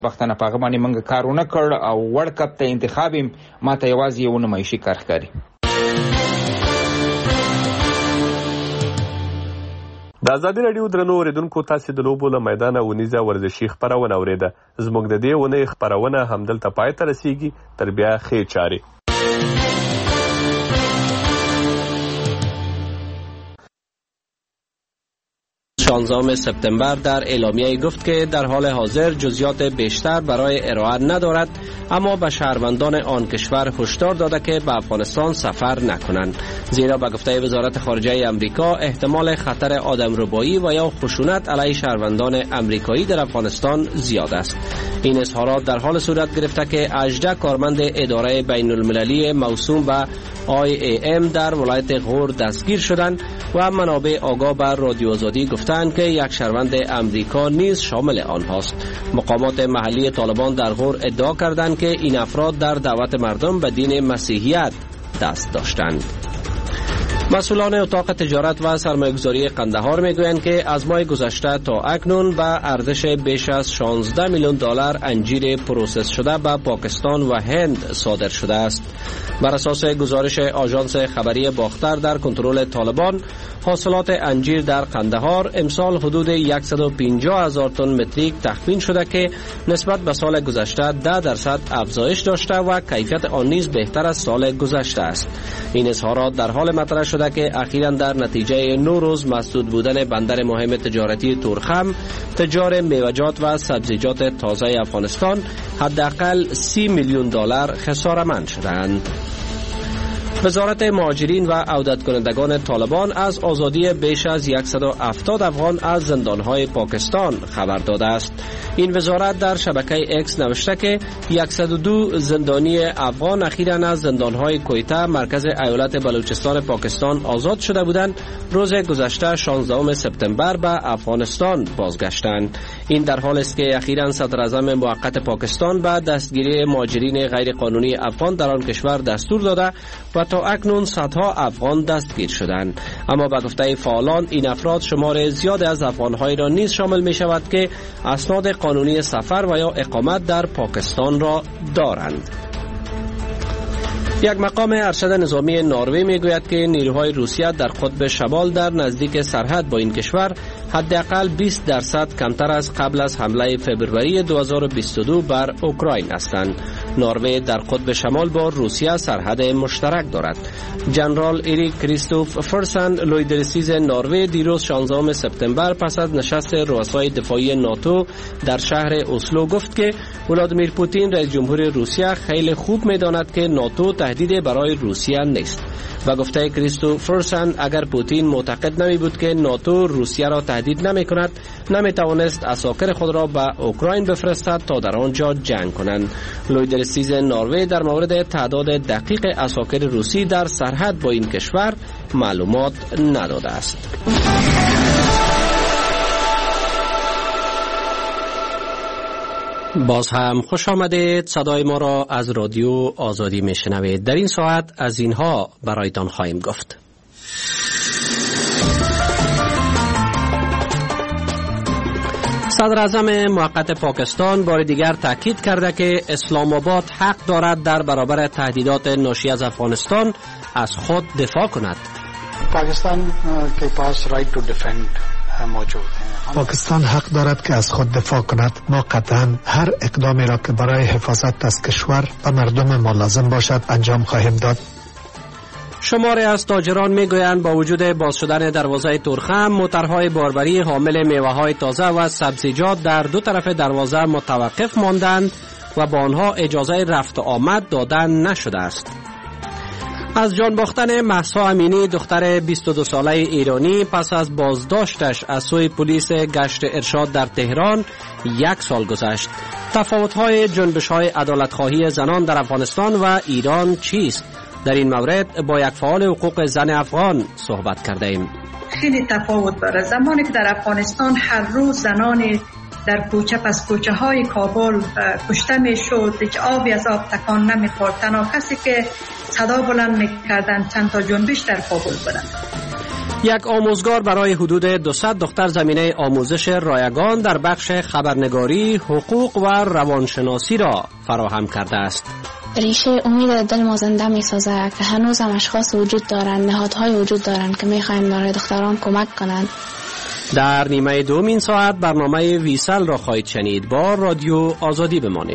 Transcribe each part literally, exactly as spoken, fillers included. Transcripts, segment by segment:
وختونه په هغه باندې موږ کارونه کړ او ورلد کپ ته انتخاب ما ته یوازې یو نمایشي کار ښکاري. د ازادي راډیو درنو اوریدونکو، تاسې د لوبو له میدانه اونیزه ورزشي خپرونه اورېده. زموږ د دې اونۍ خپرونه همدلته پای ته رسیږي. تر بیا ښې چارې. شانزدهم سپتامبر در اعلامیه گفت که در حال حاضر جزئیات بیشتر برای ارائه ندارد، اما به شهروندان آن کشور هشدار داده که به افغانستان سفر نکنند، زیرا به گفته وزارت خارجه امریکا احتمال خطر آدمربایی و یا خشونت علیه شهروندان امریکایی در افغانستان زیاد است. این اظهارات در حال صورت گرفته که هجده کارمند اداره بین المللی موسوم به آی ای ام در ولایت غور دستگیر شدند و منابع آگاه به رادیو آزادی گفتند که یک شهروند امریکا نیز شامل آنهاست. مقامات محلی طالبان در غور ادعا کردند که این افراد در دعوت مردم به دین مسیحیت دست داشتند. مسئولان اتاق تجارت و سرمایه‌گذاری قندهار میگویند که از ماه گذشته تا اکنون به ارزش بیش از شانزده میلیون دلار انجیر پروسس شده به پاکستان و هند صادر شده است. بر اساس گزارش آژانس خبری باختر در کنترل طالبان، حاصلات انجیر در قندهار امسال حدود صد و پنجاه هزار تن متریک تخمین شده که نسبت به سال گذشته ده درصد افزایش داشته و کیفیت آن نیز بهتر از سال گذشته است. این اظهارات در حال مطرح شده که اخیراً در نتیجه نو روز مسدود بودن بندر مهم تجارتی تورخم، تجار میوه‌جات و سبزیجات تازه افغانستان حداقل سی میلیون دلار خساره‌مند شدند. وزارت مهاجرین و عودت کنندگان طالبان از آزادی بیش از صد و هفتاد افغان از زندانهای پاکستان خبر داده است. این وزارت در شبکه اکس نوشته که صد و دو زندانی افغان اخیراً از زندانهای کویته مرکز ایالت بلوچستان پاکستان آزاد شده بودند. روز گذشته شانزدهم سپتامبر به افغانستان بازگشتند. این در حالی است که اخیراً صدر اعظم موقت پاکستان به دستگیری مهاجرین غیر قانونی افغان در آن کشور دستور داده و تا اکنون صدها افغان دستگیر شدند. اما به گفته فعالان این افراد شمار زیاد از افغان‌هایی را نیز شامل می شود که اسناد قانونی سفر و یا اقامت در پاکستان را دارند. یک مقام ارشد نظامی نروژ میگوید که نیروهای روسیه در قطب شمال در نزدیک سرحد با این کشور حداقل بیست درصد کمتر از قبل از حمله فوریه دو هزار و بیست و دو بر اوکراین هستند. نروژ در قطب شمال با روسیه سرحد مشترک دارد. جنرال ایریک کریستوف فرسن، لویدرسیز نروژ، دیروز شانزدهم سپتامبر پس از نشست رؤسای دفاعی ناتو در شهر اسلو گفت که ولادیمیر پوتین رئیس جمهور روسیه خیلی خوب می‌داند که ناتو تهدید برای روسیه نیست. و گفته کریستوف فرسن اگر پوتین معتقد نمی بود که ناتو روسیه را تهدید نمی کند، نمی توانست عساکر خود را به اوکراین بفرستد تا در آنجا جنگ کنند. لویدرسیز نروژ در مورد تعداد دقیق عساکر روسی در سرحد با این کشور معلومات نداده است. باز هم خوش آمدید. صدای ما را از رادیو آزادی میشنوید. در این ساعت از اینها برایتان خواهیم گفت. صدر اعظم موقت پاکستان بار دیگر تاکید کرده که اسلام آباد حق دارد در برابر تهدیدات ناشی از افغانستان از خود دفاع کند. پاکستان کے پاس رائٹ ٹو ڈیفینڈ موجود ہے. پاکستان حق دارد که از خود دفاع کند. ما قطعا هر اقدامی را که برای حفاظت از کشور و مردم ما لازم باشد انجام خواهیم داد. شماری از تاجران میگویند با وجود باز شدن دروازه تورخم، موترهای باربری حامل میوه‌های تازه و سبزیجات در دو طرف دروازه متوقف ماندند و با آنها اجازه رفت و آمد دادن نشده است. از جان باختن مهسا امینی، دختر بیست و دو ساله ایرانی، پس از بازداشتش از سوی پلیس گشت ارشاد در تهران یک سال گذشت. تفاوت‌های جنبش‌های عدالت‌خواهی زنان در افغانستان و ایران چیست؟ در این مورد با یک فعال حقوق زن افغان صحبت کرده ایم. خیلی تفاوت داره. زمانی که در افغانستان هر روز زنان در کوچه پس کوچه های کابل کشته می شد، هیچ آبی از آب تکان نمی خورد، تنها کسی که صدا بلند می کردن چند تا جنبش در کابل بودن. یک آموزگار برای حدود دویست دختر زمینه آموزش رایگان در بخش خبرنگاری، حقوق و روانشناسی را فراهم کرده است. ریشه امید دل ما زنده می سازه که هنوز هم اشخاص وجود دارند، نهادهای وجود دارند که می خواهند برای دختران کمک کنند. در نیمه دومین ساعت برنامه ویسل را خواهید شنید. با رادیو آزادی بمانید.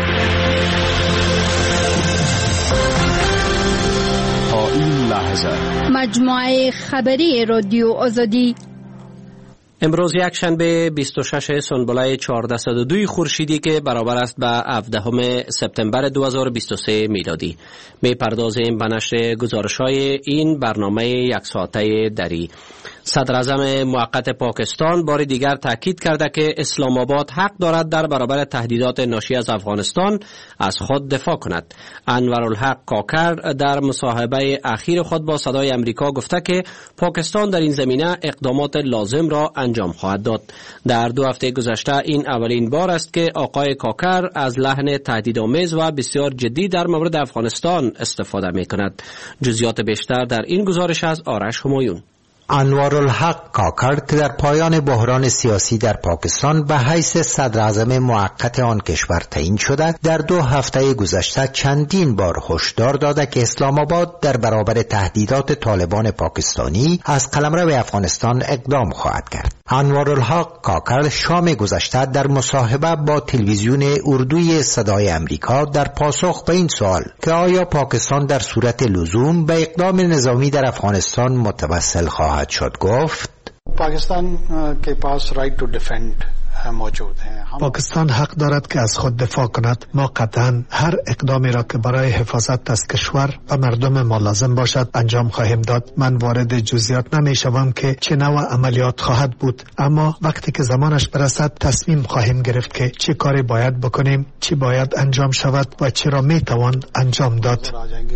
تا این لحظه مجموعه خبری رادیو آزادی. امروز یک شنبه بیست و شش سنبله چهارصد و دو خورشیدی که برابر است به هفدهم سپتامبر دو هزار و بیست و سه میلادی. می پردازیم به نشر گزارش‌های این برنامه یک ساعته دری. صدر اعظم موقت پاکستان بار دیگر تاکید کرده که اسلام آباد حق دارد در برابر تهدیدات ناشی از افغانستان از خود دفاع کند. انورالحق کاکر در مصاحبه اخیر خود با صدای امریکا گفته که پاکستان در این زمینه اقدامات لازم را انجام خواهد داد. در دو هفته گذشته این اولین بار است که آقای کاکر از لحن تهدیدآمیز و بسیار جدی در مورد افغانستان استفاده می کند. جزئیات بیشتر در این گزارش از آرش همایون. انوارالحق کاکر که در پایان بحران سیاسی در پاکستان به حیث صدر اعظم موقت آن کشور تعیین شده، در دو هفته گذشته چندین بار هشدار داده که اسلام آباد در برابر تهدیدات طالبان پاکستانی از قلمرو افغانستان اقدام خواهد کرد. انوارالحق کاکر شام گذشته در مصاحبه با تلویزیون اردوی صدای امریکا در پاسخ به این سوال که آیا پاکستان در صورت لزوم به اقدام نظامی در افغانستان متوسل خواهد شد گفت: پاکستان کے پاس رائٹ ٹو ڈیفینڈ موجود ہیں. پاکستان حق دارد که از خود دفاع کند. ما قطعا هر اقدامی را که برای حفاظت از کشور و مردم ما لازم باشد انجام خواهیم داد. من وارد جزئیات نمی شوم که چه نوع عملیات خواهد بود، اما وقتی که زمانش برسد تصمیم خواهیم گرفت که چه کاری باید بکنیم، چی باید انجام شود و چی را می توان انجام داد.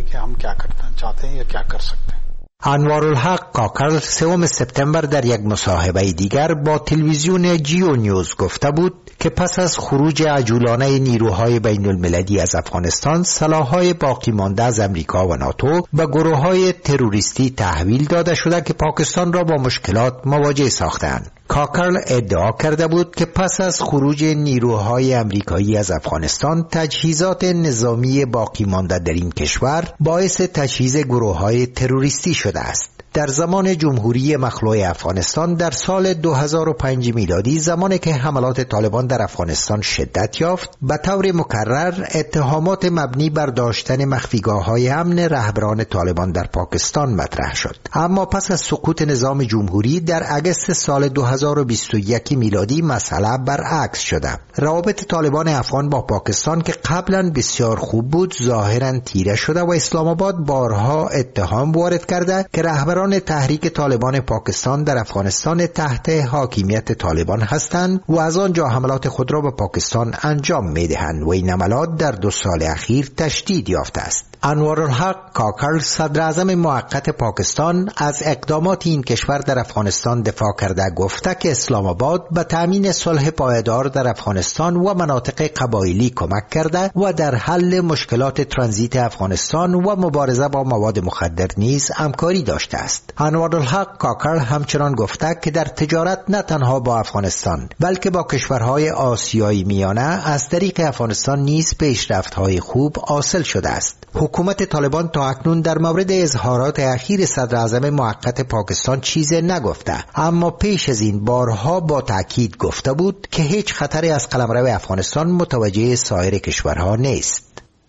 انوارالحق کاکر سوم سپتامبر در یک مصاحبه دیگر با تلویزیون جیو نیوز گفته بود که پس از خروج عجولانه نیروهای بین المللی از افغانستان، سلاح‌های باقی مانده از امریکا و ناتو به گروه‌های تروریستی تحویل داده شده که پاکستان را با مشکلات مواجه ساختند. کاکر ادعا کرده بود که پس از خروج نیروهای امریکایی از افغانستان، تجهیزات نظامی باقی مانده در این کشور باعث تجهیز گروه‌های تروریستی شده است. در زمان جمهوری مخلوع افغانستان در سال دو هزار و پنج میلادی، زمانی که حملات طالبان در افغانستان شدت یافت، به طور مکرر اتهامات مبنی بر داشتن مخفیگاه‌های امن رهبران طالبان در پاکستان مطرح شد. اما پس از سقوط نظام جمهوری در اگست سال دو هزار و بیست و یک میلادی مسئله برعکس شده. روابط طالبان افغان با پاکستان که قبلا بسیار خوب بود ظاهرا تیره شده و اسلام آباد بارها اتهام وارد کرده که رهبران تحریک طالبان پاکستان در افغانستان تحت حاکمیت طالبان هستند و از آنجا حملات خود را به پاکستان انجام می‌دهند و این حملات در دو سال اخیر تشدید یافته است. انوارالحق کاکر صدر اعظم موقت پاکستان از اقدامات این کشور در افغانستان دفاع کرده گفته که اسلام آباد به تامین صلح پایدار در افغانستان و مناطق قبایلی کمک کرده و در حل مشکلات ترانزیت افغانستان و مبارزه با مواد مخدر نیز همکاری داشته است. انوارالحق کاکر همچنان گفته که در تجارت نه تنها با افغانستان بلکه با کشورهای آسیایی میانه از طریق افغانستان نیز پیشرفت‌های خوب حاصل شده است. حکومت طالبان تا اکنون در مورد اظهارات اخیر صدر اعظم موقت پاکستان چیزی نگفته، اما پیش از این بارها با تاکید گفته بود که هیچ خطری از قلمرو افغانستان متوجه سایر کشورها نیست.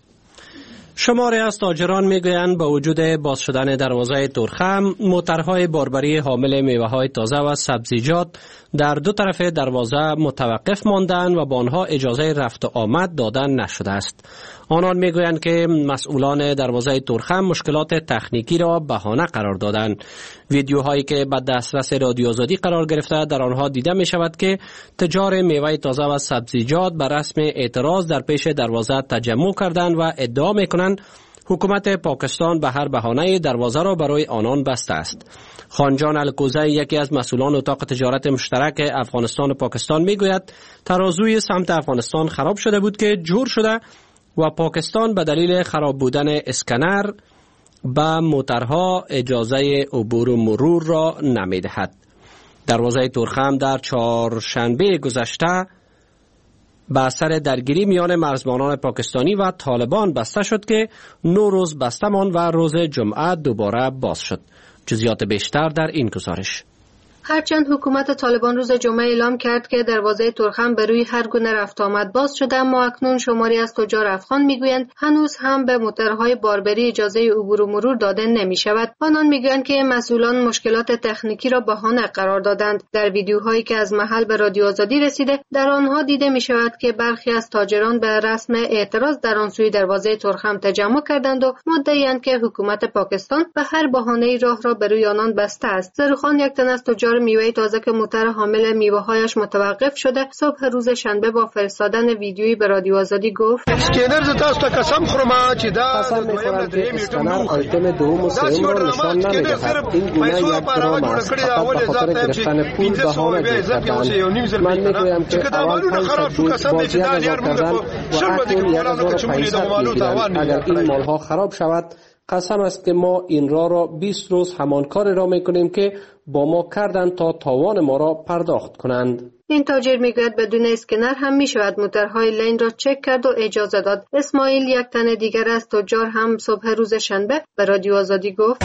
شماری از تاجران میگویند با وجود باز شدن دروازه تورخم، موترهای باربری حامل میوه‌های تازه و سبزیجات در دو طرف دروازه متوقف ماندند و با آنها اجازه رفت و آمد دادن نشده است. آنان میگویند که مسئولان دروازه تورخم مشکلات تکنیکی را بهانه قرار دادند. ویدیوهایی که به دسترس رادیو آزادی قرار گرفته در آنها دیده می شود که تجار میوه تازه و سبزیجات بر رسم اعتراض در پیش دروازه تجمع کردند و ادعا می کنند حکومت پاکستان به هر بهانه دروازه را برای آنان بسته است. خانجان الکوزی یکی از مسئولان اتاق تجارت مشترک افغانستان و پاکستان میگوید ترازوی سمت افغانستان خراب شده بود که جور شده و پاکستان به دلیل خراب بودن اسکنر به موترها اجازه عبور و مرور را نمی‌دهد. دروازه تورخم در چهارشنبه گذشته به اثر درگیری میان مرزبانان پاکستانی و طالبان بسته شد که نو روز بسته ماند و روز جمعه دوباره باز شد. جزئیات بیشتر در این گزارش. هرچند حکومت طالبان روز جمعه اعلام کرد که دروازه تورخم به روی هر گونه رفت آمد باز شده، اما اکنون شماری از تجار افغان میگویند هنوز هم به موترهای باربری اجازه عبور و مرور داده نمی شود. آنان میگویند که مسئولان مشکلات تکنیکی را بهانه قرار دادند. در ویدیوهایی که از محل به رادیو آزادی رسیده، در آنها دیده می شود که برخی از تاجران به رسم اعتراض در آن سوی دروازه تورخم تجمع کردند و مدعی‌اند که حکومت پاکستان به هر بهانه‌ای راه را به روی آنان بسته است. زروخان، یک تن از تجار میوه تازه که موتر حامل میوه‌هایش متوقف شده، صبح روز شنبه با فرستادن ویدیویی به رادیو آزادی گفت: اسکنر ز تاسو ته قسم خورم چې دا قسم می‌خورم که اسکنر آیتم دوم و سوم را نشان نمی‌دهد. این گونه یک درام است، فقط به خاطر گرفتن پول بهانه گرفتند. من می‌گویم که اول پنج بود باز یک هزار کردن و اکنون یک هزار و پانصد می‌گیرند. اگر این مال‌ها خراب شود، قسم است که ما این راه را بیست روز همان کار را می‌کنیم که با ما کردند تا تاوان ما را پرداخت کنند. این تاجر میگوید بدون اسکنر هم میشود موترهای لین را چک کرد و اجازه داد. اسماعیل، یک تن دیگر از تجار، هم صبح روز شنبه به رادیو آزادی گفت: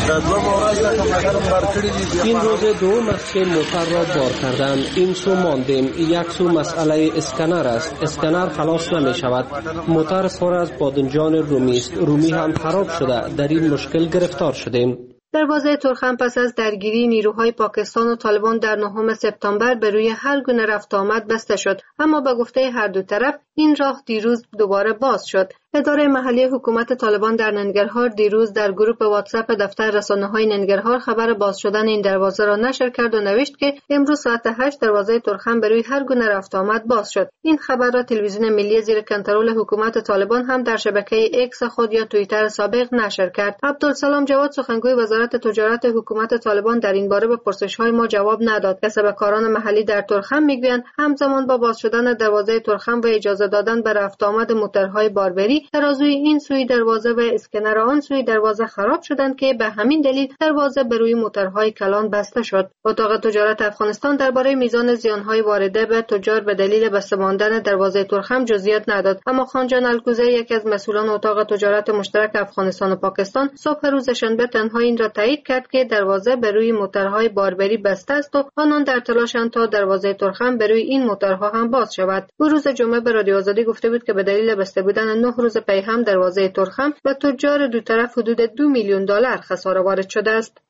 این روز دوم است که موتر را بار کردند. این سو ماندیم. یک سو مسئله اسکنر است. اسکنر خلاص نمی شود. موتر پر از بادنجان رومی است. رومی هم خراب شده. در این مشکل گرفتار شدیم. دروازه تورخم پس از درگیری نیروهای پاکستان و طالبان در نهم سپتامبر به روی هر گونه رفت آمد بسته شد، اما به گفته هر دو طرف این راه دیروز دوباره باز شد. اداره محلی حکومت طالبان در ننگرهار دیروز در گروه واتساپ دفتر رسانه‌های ننگرهار خبر باز شدن این دروازه را نشر کرد و نوشت که امروز ساعت هشت دروازه تورخم به روی هر گونه رفت آمد باز شد. این خبر را تلویزیون ملی زیر کنترل حکومت طالبان هم در شبکه ایکس خود یا توییتر سابق نشر کرد. عبدالسلام جواد، سخنگوی وزارت تجارت حکومت طالبان، در این باره به پرسش‌های ما جواب نداد. کسبکاران محلی در تورخم میگویند همزمان با باز شدن دروازه تورخم و اجازه دادن به رفت آمد موترهای باربری، ترازوی این سوی دروازه و اسکنر آن سوی دروازه خراب شدند که به همین دلیل دروازه به روی موترهای کلان بسته شد. اتاق تجارت افغانستان درباره میزان زیانهای وارده به تجار به دلیل بسته ماندن دروازه تورخم جزئیات نداد، اما خانجان الکوزه، یکی از مسئولان اتاق تجارت مشترک افغانستان و پاکستان، صبح روز شنبه تنها این را تایید کرد که دروازه به روی موترهای باربری بسته است و آنان در تلاشند تا دروازه تورخم به روی این موترها هم باز شود. او روز جمعه به رادیو آزادی گفته بود که به دلیل بسته بودن نه روز پی هم دروازه تورخم و تجار دو طرف حدود دو میلیون دلار خساره وارد شده است.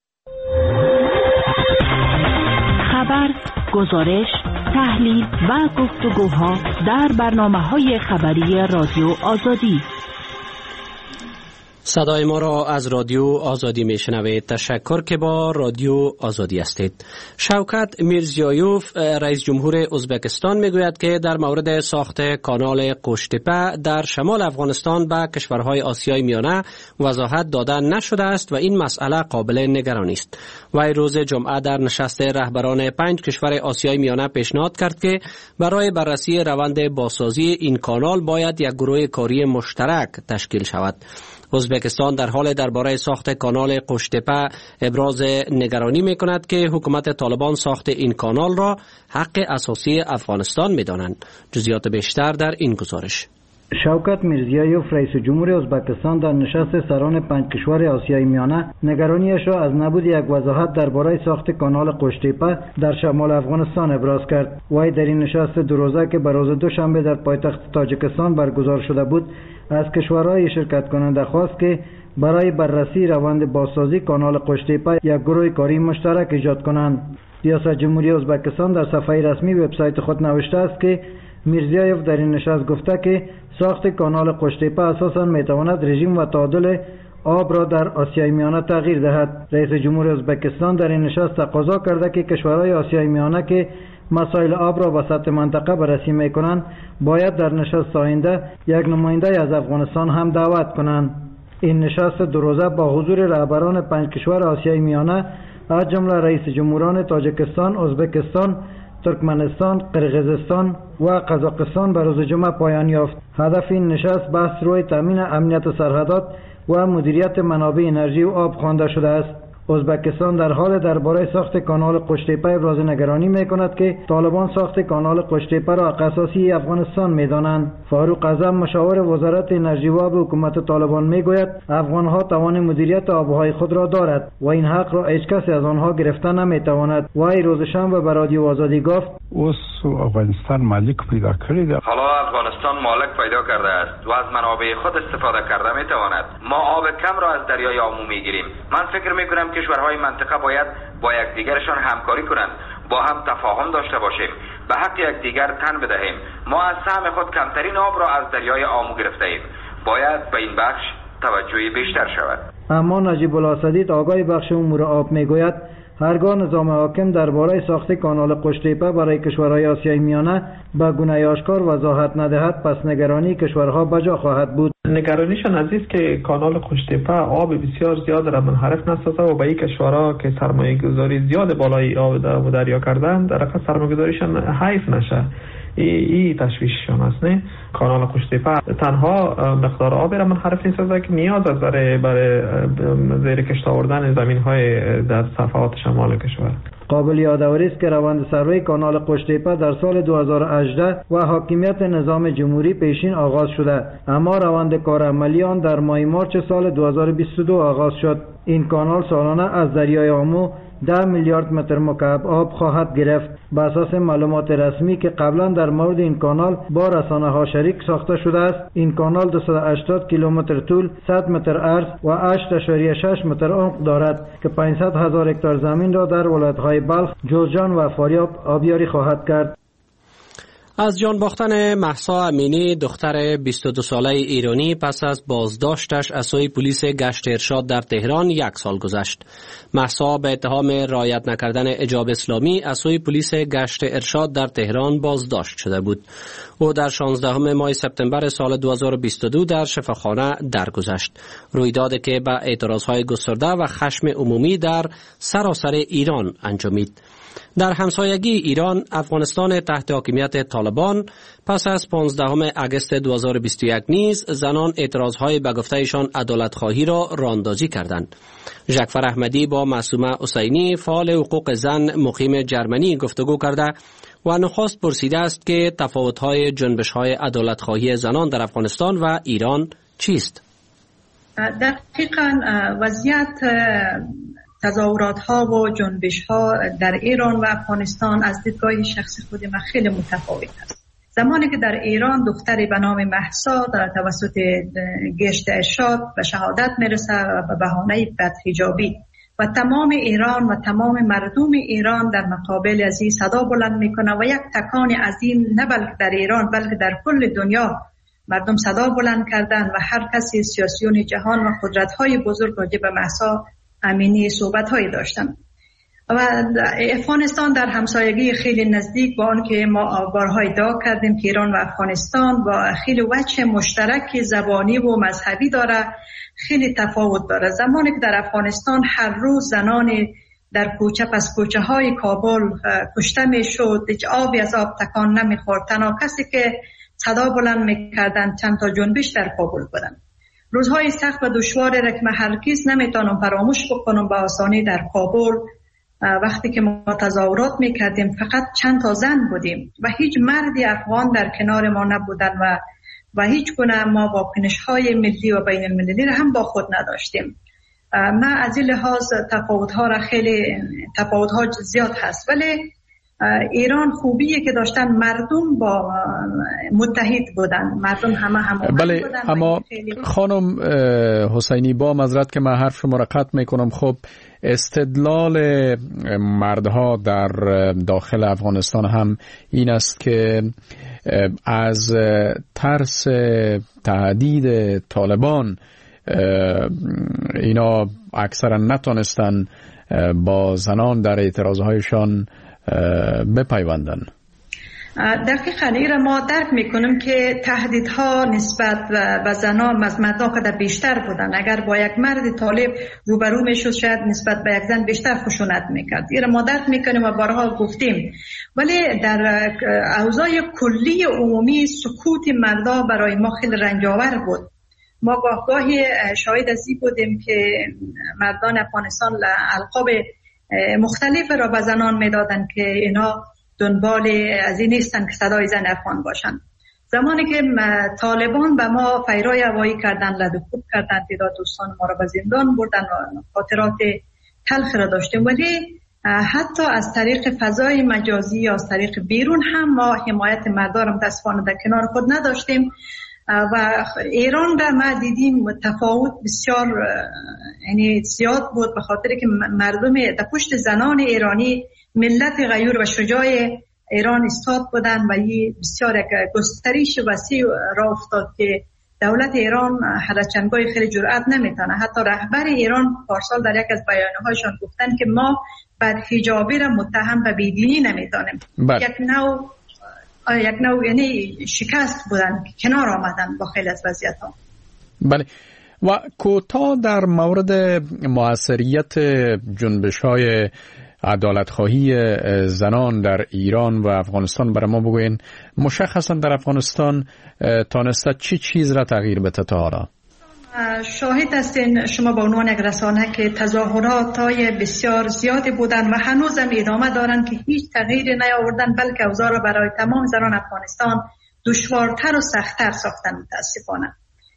خبر، گزارش، تحلیل و گفتگوها در برنامه‌های خبری رادیو آزادی. صدای ما را از رادیو آزادی میشنوید. تشکر که با رادیو آزادی هستید. شوکت میرزیایوف، رئیس جمهور ازبکستان، میگوید که در مورد ساخت کانال قوشتپه در شمال افغانستان به کشورهای آسیای میانه وضاحت داده نشده است و این مسئله قابل نگرانی است. وی روز جمعه در نشست رهبران پنج کشور آسیای میانه پیشنهاد کرد که برای بررسی روند بازسازی این کانال باید یک گروه کاری مشترک تشکیل شود. ازبکستان در حال درباره ساخت کانال قوشتپه ابراز نگرانی می کند که حکومت طالبان ساخت این کانال را حق اساسی افغانستان می دانند. جزئیات بیشتر در این گزارش. شوکت میرزیایوف، رئیس جمهور ازبکستان، در نشست سران پنج کشور آسیای میانه نگرانیش را از نبود یک وضاحت درباره ساخت کانال قوشتپه در شمال افغانستان ابراز کرد. وی در این نشست دو روزه که به روز دوشنبه در پایتخت تاجیکستان برگزار شده بود، از کشورهای شرکت کننده خواست که برای بررسی روند بازسازی کانال قوشتپه یک گروه کاری مشترک ایجاد کنند. ریاست جمهوری ازبکستان در صفحه رسمی وبسایت خود نوشته است که میرزیایوف در این نشست گفته که ساخت کانال قوشتپه اساساً میتواند رژیم و تعادل آب را در آسیای میانه تغییر دهد. رئیس جمهور ازبکستان در این نشست تقاضا کرده که کشورهای آسیای میانه که مسائل آب را به سطح منطقه بررسی میکنند باید در نشست آینده یک نماینده از افغانستان هم دعوت کنند. این نشست دو روزه با حضور رهبران پنج کشور آسیای میانه از جمله رئیس جمهوران تاجیکستان، ازبکستان، ترکمنستان، قرقیزستان و قزاقستان به روز جمعه پایان یافت. هدف این نشست بحث روی تامین امنیت سرحدات و مدیریت منابع انرژی و آب خوانده شده است. ازبکستان در حال درباره ساخت کانال قشتیپه ابراز نگرانی می‌کند که طالبان ساخت کانال قشتیپه را اساسی افغانستان می‌دانند. فاروق اعظم مشاور وزارت انرژی و آب حکومت طالبان می‌گوید افغان‌ها توان مدیریت آب‌های خود را دارد و این حق را هیچ کسی از آنها گرفته نمی‌تواند. و ای روز شنبه به رادیو آزادی گفت اوس افغانستان مالک پیدا کړی دی. حالا افغانستان مالک پیدا کرده است و از منابع خود استفاده کرده می‌تواند. ما آب کم را از دریای آمو می‌گیریم. من فکر می‌کنم کشورهای منطقه باید با یکدیگرشان همکاری کنند، با هم تفاهم داشته باشیم، به حق یکدیگر تن بدهیم. ما از سهم خود کمترین آب را از دریای آمو گرفته ایم. باید به این بخش توجه بیشتر شود. اما نجیب الاسدی آگاه بخش امور آب میگوید هرگاه نظام حاکم درباره ساخت کانال قشتیپه برای کشورهای آسیای میانه به گونه آشکار وضاحت ندهد، پس نگرانی کشورها بجا خواهد بود. نگرانیشان از است که کانال قشتیپه آب بسیار زیاد را منحرف نسازه و به این کشورها که سرمایه گذاری زیاد بالای آب در دریا کردن در واقع سرمایه گذاریشان حیف نشه. این تشویششان است. نه کانال قشتیپه تنها مقدار آب را منحرف می‌سازد که نیاز است برای برای زیر کشت آوردن زمین‌های در صفحات شمال کشور. قابل یادآوری است که روند سروی کانال قشتیپه در سال دو هزار و هجده و حاکمیت نظام جمهوری پیشین آغاز شده، اما روند کار عملی آن در ماه مارچ سال دو هزار و بیست و دو آغاز شد. این کانال سالانه از دریای آمو ده میلیارد متر مکعب آب خواهد گرفت. بر اساس معلومات رسمی که قبلا در مورد این کانال با رسانه‌ها شریک ساخته شده است، این کانال دویست و هشتاد کیلومتر طول، صد متر عرض و هشت ممیز شش متر عمق دارد که پانصد هزار هکتار زمین را در ولایت‌های بلخ، جوزجان و فاریاب آبیاری خواهد کرد. از جان باختن مهسا امینی دختر بیست و دو ساله ایرانی پس از بازداشتش از سوی پلیس گشت ارشاد در تهران یک سال گذشت. مهسا به اتهام رعایت نکردن حجاب اسلامی از سوی پلیس گشت ارشاد در تهران بازداشت شده بود. او در شانزدهم ماه سپتامبر سال دو هزار و بیست و دو در شفاخانه درگذشت. رویدادی که به اعتراضهای گسترده و خشم عمومی در سراسر ایران انجامید. در همسایگی ایران، افغانستان تحت حاکمیت طالبان پس از پانزدهم آگوست دو هزار و بیست و یک نیز زنان اعتراضهای به گفتهشان عدالتخواهی را راندازی کردند. ژکفر احمدی با معصومه حسینی فعال حقوق زن مقیم جرمنی گفتگو کرده و نخست پرسیده است که تفاوت‌های جنبش‌های عدالتخواهی زنان در افغانستان و ایران چیست؟ دقیقاً وضعیت تظاهرات ها و جنبش ها در ایران و افغانستان از دیدگاه شخصی خود من خیلی متفاوت است. زمانی که در ایران دختری به نام مهسا در توسط گشت ارشاد به شهادت میرسه و به بهانه بدحجابی و تمام ایران و تمام مردم ایران در مقابل از این صدا بلند میکنه و یک تکان عظیم نه بلکه در ایران بلکه در کل دنیا مردم صدا بلند کردن و هر کسی سیاسیون جهان و قدرت های بزرگ راجع به مهسا امینی صحبت هایی داشتن. و افغانستان در همسایگی خیلی نزدیک با آن که ما بارها ادعا کردیم که ایران و افغانستان با خیلی وجه مشترک زبانی و مذهبی داره، خیلی تفاوت داره. زمانی که در افغانستان هر روز زنان در کوچه پس کوچه های کابل کشته می شد، هیچ آبی از آب تکان نمی خورد، تنها کسی که صدا بلند می کردن چند تا جنبش در کابل بودن. روزهای سخت و دشواری را که من هرگز نمیتونم فراموش بکنم به آسانی در کابل وقتی که ما تظاهرات میکردیم فقط چند تا زن بودیم و هیچ مردی افغان در کنار ما نبودن و و هیچ گونه ما واکنش‌های ملی و بین المللی را هم با خود نداشتیم. من از این لحاظ تفاوت‌ها را خیلی تفاوت‌ها زیاد هست، ولی ایران خوبیه که داشتن مردم با متحد بودن، مردم همه هم بله بودن. اما خانم حسینی با معذرت که من حرف شما را قطع میکنم، خب استدلال مردها در داخل افغانستان هم این است که از ترس تهدید طالبان اینا اکثرا نتونستن با زنان در اعتراضهایشان بپیوندن. دقیقاً این را ما درک میکنیم که تهدیدها نسبت به زنان از مردها که بیشتر بودن. اگر با یک مرد طالب روبرو میشد شاید نسبت به یک زن بیشتر خشونت میکرد. این را ما درک میکنیم و بارها گفتیم، ولی در اوضاع کلی عمومی سکوت مردها برای ما خیلی رنجاور بود. ما گاه گاهی شاهد از این بودیم که مردان افغانستان القاب مختلف را به زنان میدادند که اینا دنبال از این نیستن که صدای زن افغان باشن. زمانی که طالبان به ما فیرای هوایی کردن، لدوکوب کردن، تعداد دوستان ما را به زندان بردن و خاطرات تلخ را داشتیم، ولی حتی از طریق فضای مجازی یا از طریق بیرون هم ما حمایت مردان را متاسفانه در کنار خود نداشتیم و ایران را ما دیدیم تفاوت بسیار یعنی زیاد بود، به خاطر که مردم در پشت زنان ایرانی ملت غیور و شجاع ایران استاد بودن و یه بسیار گسترش وسیع را افتاد که دولت ایران حداچنگای خیلی جرأت نمیتونه. حتی رهبر ایران پارسال در یک از بیانیه‌هاشون گفتن که ما بدحجابی را متهم به بیدینی نمیدانیم. یک نوع یک نوع یعنی شکست بودن، کنار آمدن با خیلی از وضعیت‌ها. بله. و کوتاه در مورد موثریت جنبش‌های عدالت‌خواهی زنان در ایران و افغانستان برای ما بگوین. مشخصا در افغانستان تانسته چی چیز را تغییر بده تا حالا؟ شاهد هستین شما با عنوان یک رسانه که تظاهرات های بسیار زیادی بودن و هنوز هم ادامه دارن که هیچ تغییری نیاوردن، بلکه اوضاع را برای تمام زنان افغانستان دشوارتر و سخت‌تر ساختن متاسفانه.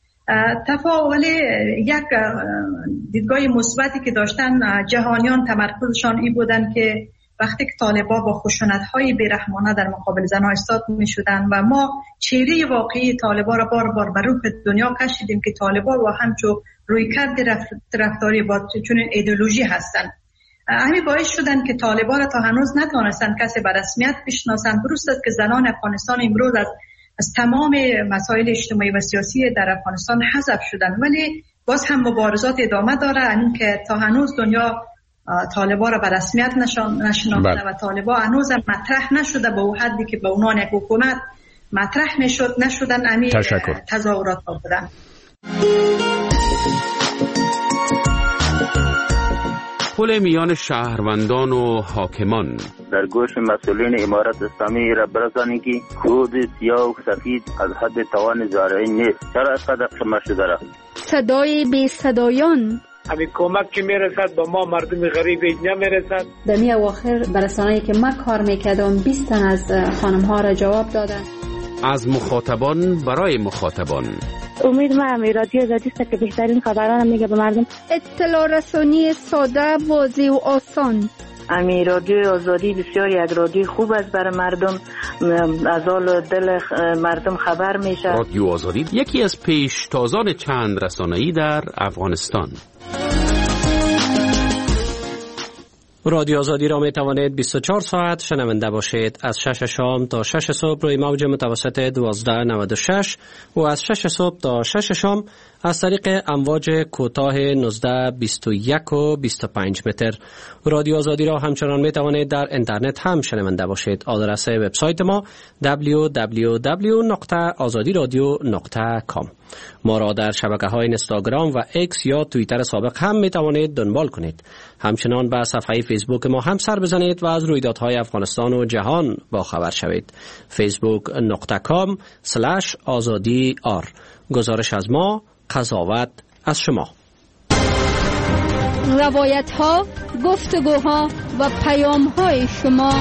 تفاوت یک دیدگاه مثبتی که داشتن جهانیان تمرکزشان این بودن که وقتی که طالبان با خشونت‌های بیرحمانه در مقابل زنان ایستاد می‌شدند و ما چهره واقعی طالبان را بار بار بر روی دنیا کشیدیم که طالبان با همچو رویکرد رفتاری با چنین ایدئولوژی هستند. همین باعث شدن که طالبان را تا هنوز نتوانستند کسی به رسمیت بشناسند. درست است که زنان افغانستان امروز از از تمام مسائل اجتماعی و سیاسی در افغانستان حذف شدن، ولی باز هم مبارزات ادامه داره، این که تا هنوز دنیا طالبان را به رسمیت نشناخته و طالبان هنوز مطرح نشده به اون حدی که به عنوان یک حکومت مطرح میشد نشدن. امی تظاهرات ها بودن. پل میان شهروندان و حاکمان در گوش مسئولین امارت اسلامی را برسانید که خود سیاه و سفید از حد توان زارعی نیست. چرا اینقدر خمه شده را؟ صدای بی صدایان همین کمک که میرسد با ما مردم غریب نمیرسد. در می اواخر برسانه‌ای که من کار میکردم بیست تن از خانم ها را جواب دادن. از مخاطبان برای مخاطبان. امید ما هم رادیو آزادی است که بهترین خبران میگه به مردم. اطلاع رسانی ساده، واضح و آسان. امی رادیو آزادی بسیار یک رادیو خوب است برای مردم، از حال دل مردم خبر میشه. رادیو آزادی یکی از پیشتازان چند رسانه‌ای در افغانستان. رادیو آزادی را می توانید بیست و چهار ساعت شنونده باشید. از شش شام تا شش صبح روی موج متوسط دوازده نود و شش و از شش صبح تا شش شام از طریق امواج کوتاه نوزده بیست و یک و بیست و پنج متر. رادیو آزادی را همچنان می توانید در اینترنت هم شنونده باشید. آدرس وبسایت ما دبلیو دبلیو دبلیو نقطه آزادی رادیو نقطه کام. ما را در شبکه‌های اینستاگرام و ایکس یا توییتر سابق هم می توانید دنبال کنید. همچنان به صفحه فیسبوک ما هم سر بزنید و از رویدادهای افغانستان و جهان با خبر شوید. فیسبوک نقطه کام سلش آزادی آر. گزارش از ما، قضاوت از شما. روایت ها، گفتگوها و پیام های شما.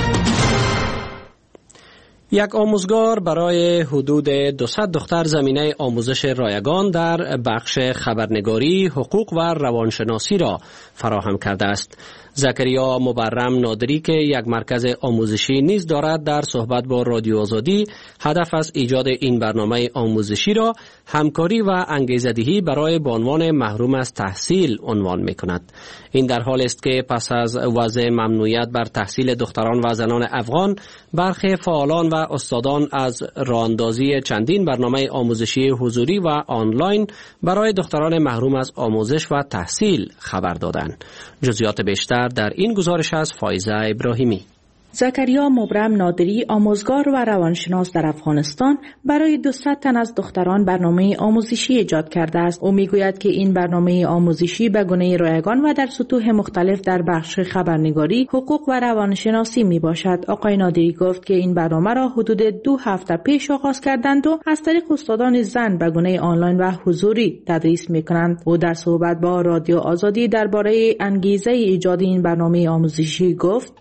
یک آموزگار برای حدود دویست دختر زمینه آموزش رایگان در بخش خبرنگاری، حقوق و روانشناسی را فراهم کرده است. زکریا مبرم نادری که یک مرکز آموزشی نیز دارد در صحبت با رادیو آزادی هدف از ایجاد این برنامه آموزشی را همکاری و انگیزه‌دهی برای بانوان محروم از تحصیل عنوان می کند. این در حال است که پس از وضع ممنوعیت بر تحصیل دختران و زنان افغان، برخی فعالان و استادان از راه‌اندازی چندین برنامه آموزشی حضوری و آنلاین برای دختران محروم از آموزش و تحصیل خبر دادند. جزئیات بیشتر در این گزارش از فایزه ابراهیمی. زکریا مبرم نادری، آموزگار و روانشناس در افغانستان، برای دویست تن از دختران برنامه آموزشی ایجاد کرده است. او میگوید که این برنامه آموزشی به گونه رایگان و در سطوح مختلف در بخش خبرنگاری، حقوق و روانشناسی می باشد. آقای نادری گفت که این برنامه را حدود دو هفته پیش آغاز کردند و از طریق استادان زن به گونه آنلاین و حضوری تدریس می کنند. او در صحبت با رادیو آزادی درباره انگیزه ایجاد این برنامه آموزشی گفت: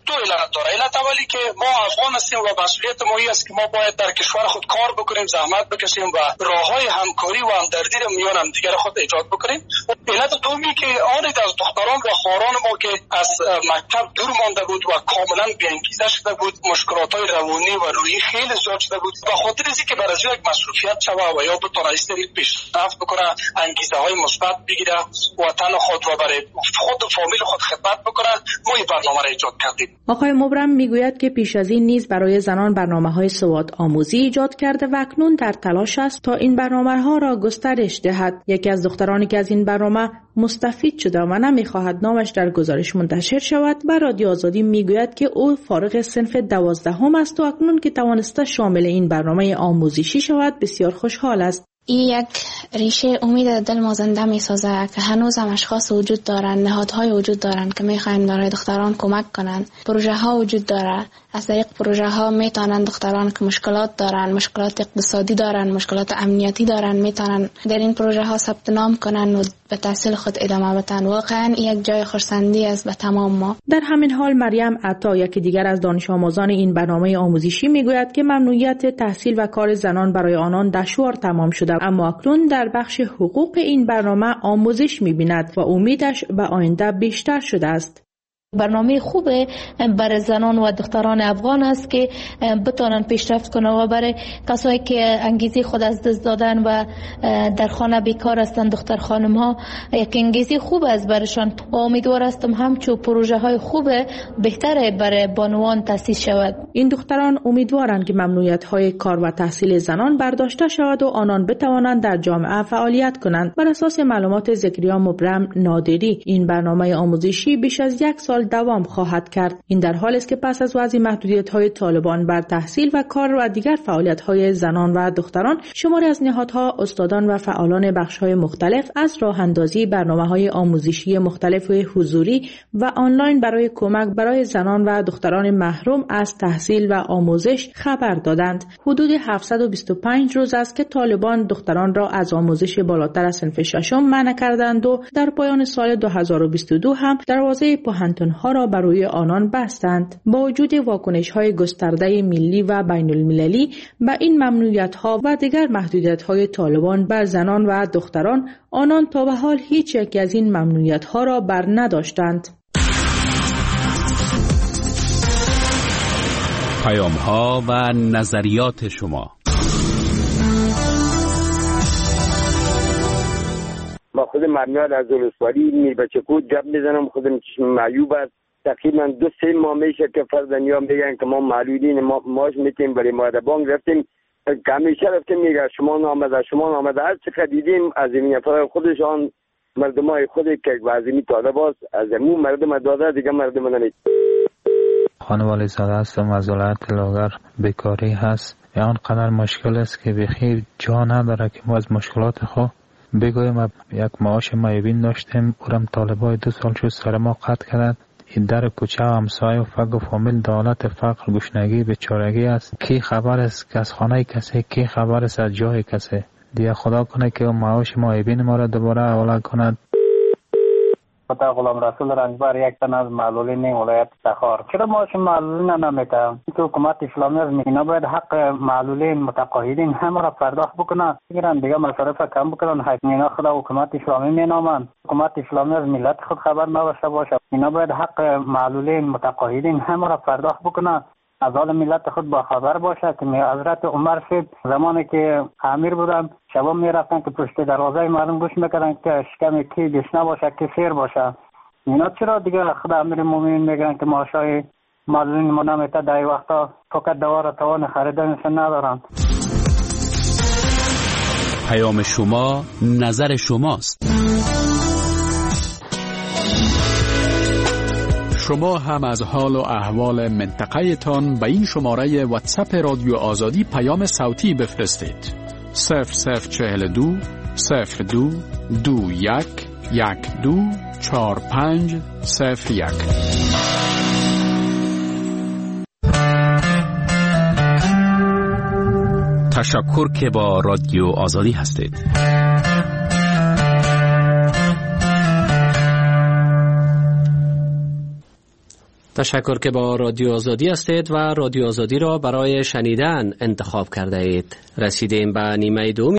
اولی که ما افغان هستیم و مسئولیت ما است که ما باید در کشور خود کار بکنیم، زحمت بکشیم و راههای همکاری و همدردی را میان هم دیگر خود ایجاد بکنیم. علت دومی که آن از دختران و خواهران ما که از مکتب دور مانده بود و کاملا بی‌انگیزه شده بود، مشکلات‌های روانی و روحی خیلی زیاد شده بود، به خاطر اینکه برای از یک مسئولیت شوه و یا بتونه از طریق پیشرفت بکنه، انگیزه‌های مثبت بگیره، وطن خود و برای خود و فامیل خود خدمت بکنه، ما این برنامه را ایجاد کردیم. آقای مبرم میگوید که پیش از این نیز برای زنان برنامه‌های سواد آموزی ایجاد کرده و اکنون در تلاش است تا این برنامه‌ها را گسترش دهد. یکی از دخترانی که از این برنامه مستفید شده و نمی‌خواهد نامش در گزارش منتشر شود، به رادیو آزادی میگوید که او فارغ صنف دوازدهم است و اکنون که توانسته شامل این برنامه آموزشی شود بسیار خوشحال است. این یک ریشه امید دل ما زنده می سازه که هنوز هم اشخاص وجود دارند، نهادهای وجود دارند که می خواهند برای دختران کمک کنند. پروژه ها وجود داره. از طریق پروژه ها می توانند دختران که مشکلات دارند، مشکلات اقتصادی دارند، مشکلات امنیتی دارند، می توانند در این پروژه ها ثبت نام کنند و به تحصیل خود ادامه بدن. واقعا یک جای خرسندی است به تمام ما. در همین حال مریم عطا، یکی دیگر از دانش آموزان این برنامه آموزشی، میگوید که ممنوعیت تحصیل و کار زنان برای آنان دشوار تمام شده، اما اکنون در بخش حقوق این برنامه آموزش می‌بیند و امیدش به آینده بیشتر شده است. برنامه خوبه برای زنان و دختران افغان است که بتونن پیشرفت کنن و برای کسایی که انگیزه خود از دست دادن و در خانه بیکار هستن، دختر خانم ها، یک انگیزه خوب است برایشان و امیدوار هستم همچون پروژه های خوبه بهتره برای بانوان تأسیس شود. این دختران امیدوارند که ممنوعیت های کار و تحصیل زنان برداشته شود و آنان بتوانند در جامعه فعالیت کنند. بر اساس معلومات زکریا مبرم نادری، این برنامه آموزشی بیش از یک سال دوام خواهد کرد. این در حالی است که پس از وضع محدودیت‌های طالبان بر تحصیل و کار و دیگر فعالیت‌های زنان و دختران، شماری از نهادها، استادان و فعالان بخش‌های مختلف از راه‌اندازی برنامه‌های آموزشی مختلف حضوری و آنلاین برای کمک برای زنان و دختران محروم از تحصیل و آموزش خبر دادند. حدود هفتصد و بیست و پنج روز است که طالبان دختران را از آموزش بالاتر از صنف ششم منع کردند و در پایان سال دو هزار و بیست و دو هم دروازه پوهنتون ها را بر روی آنان بستند. با وجود واکنش‌های گسترده ملی و بین المللی به این ممنوعیت‌ها و دیگر محدودیت‌های طالبان بر زنان و دختران، آنان تا به حال هیچ یک از این ممنوعیت‌ها را بر نداشتند. پیام‌ها و نظریات شما. با خود مرمیاد از ولسوالی میر بچه کود جب میزنم، خودم چشم معیوب است. تقریبا دو سه ماه میشه که فرزندیان میگن که ما معلولین، ما ماش میتیم برای مادر بانک رفتیم که همیشه رفتیم میگه شما نامده شما نامده. هر چقدر دیدیم از این نفر خودشان مردمای خود که وزیمی طالب است از امون مردم داده دیگه مردم نمید. خانوالی زاده هستم از ولایت لاغر. بیکاری هست، یعنی قدر مشکل است که بخیر جا نداره که ما از مشکلات خود بگویم. یک معاش معیوبین داشتیم، اورم طالبای دو سال شد سر ما قطع کردند. این در کوچه و همسایه و فقر و فامیل دولت فقر گشنگی بیچارگی است. کی خبر است که از خانه کسی، کی خبر است از جای کسی. دیگه خدا کنه که معاش معیوبین ما را دوباره حواله کند. پتا غلام رسول رنجبر، یک تن از معلولین ولایت تخار. چرا معاش معلولین نمیده؟ که حکومت اسلامی از مینا باید حق معلولین متقاعدین همه را پرداخت بکنه، بگیرن دیگه مصارف کم بکنن. حق مینا خدا حکومت اسلامی مینامند. حکومت اسلامی از ملت خود خبر نداشته باشه. مینا باید حق معلولین متقاعدین همه را پرداخت بکنه، از حال ملت خود با خبر باشه. که حضرت عمر شد زمانی که امیر بودن شبا میرفتن که پشت دروازه مردم گوش میکردن که شکم کی گشنه باشه کی سیر باشه. اینا چرا دیگه خدا امیر مومنین میگن که معاشای معلولین ما نمیته؟ در وقتا فقط دوار توان خریدنشون ندارن. پیام شما نظر شماست. شما هم از حال و احوال منطقه تان به این شماره واتساپ رادیو آزادی پیام صوتی بفرستید. صفر صفر چهل دو صفر دو دو یک یک دو چهار پنج صفر یک. تشکر که با رادیو آزادی هستید. تشکر که با رادیو آزادی هستید و رادیو آزادی را برای شنیدن انتخاب کرده اید. رسیدیم به نیمه دوم